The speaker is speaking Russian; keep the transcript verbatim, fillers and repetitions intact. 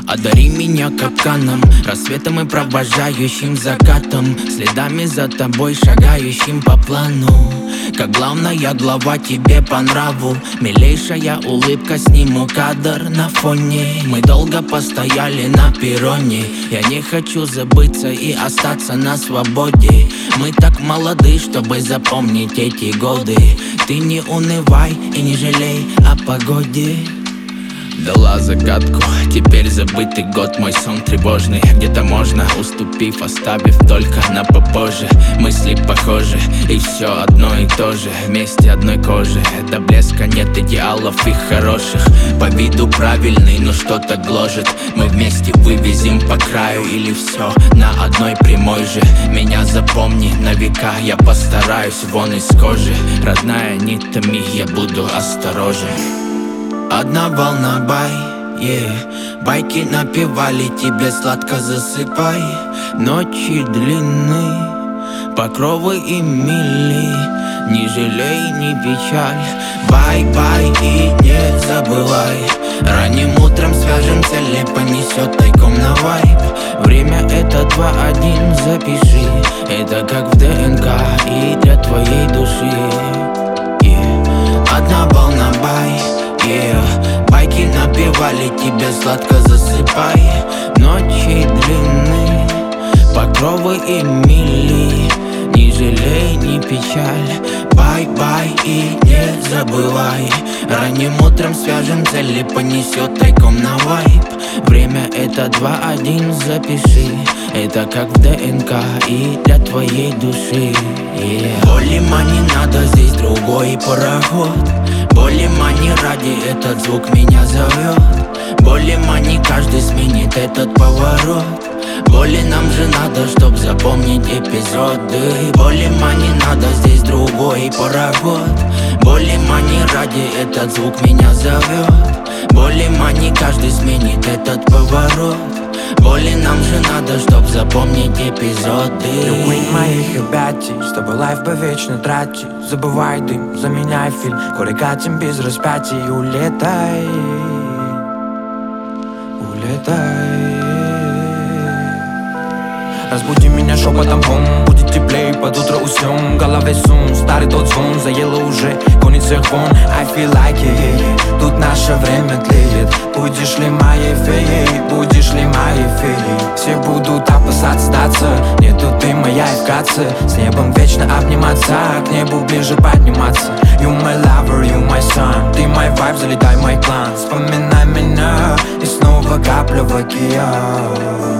Одари меня капканом, рассветом и провожающим закатом, следами за тобой, шагающим по плану. Как главная глава тебе по нраву, милейшая улыбка, сниму кадр на фоне. Мы долго постояли на перроне, я не хочу забыться и остаться на свободе. Мы так молоды, чтобы запомнить эти годы. Ты не унывай и не жалей о погоде. Дала загадку, теперь забытый год, мой сон тревожный. Где-то можно, уступив, оставив только на попозже. Мысли похожи, и все одно и то же, вместе одной кожи. До блеска нет идеалов и хороших, по виду правильный, но что-то гложет. Мы вместе вывезем по краю или все на одной прямой же. Меня запомни на века, я постараюсь вон из кожи. Родная, не томи, я буду осторожен. Одна волна, бай, yeah. Байки напевали тебе, сладко засыпай. Ночи длинны, покровы и мили, не жалей, не печаль. Бай-бай и не забывай, ранним утром свяжемся, ли понесет тайком на вайб. Время это два один, запиши, это как в ДНК и для твоей души, yeah. Одна волна, бай, yeah. Байки напевали тебе, сладко засыпай. Ночи длинны, покровы и мили, не жалей, не печаль. Бай-бай и не забывай, ранним утром свяжемся, ли понесет тайком на вайб. Время это два один, запиши, это как в ДНК и для твоей души, yeah. Болима не надо, здесь другой пароход. Болима не ради, этот звук меня зовет. Болима не каждый сменит этот поворот. Боли нам же надо, чтоб запомнить эпизоды. Болима не надо, здесь другой пароход. Болима не ради, этот звук меня зовет. Болима не каждый сменит этот поворот. Боли нам же надо, чтоб запомнить эпизоды. Любые моих объятий, с тобой лайф бы вечно трати. Забывай дым, заменяй фильм, горе катим без распятий. Улетай, улетай. Разбуди меня шепотом, бум, будет теплей, под утро уснем. В голове сум, старый тот звон, заело уже, конец всех вон. I feel like it, тут наше время тлеет. Будешь ли моей феей, будешь ли моей феей? Все будут опасаться сдаться, нету ты моя и в каце. С небом вечно обниматься, к небу ближе подниматься. You my lover, you my sun, ты мой вайб, залетай в мой клан. Вспоминай меня, и снова капля в океан.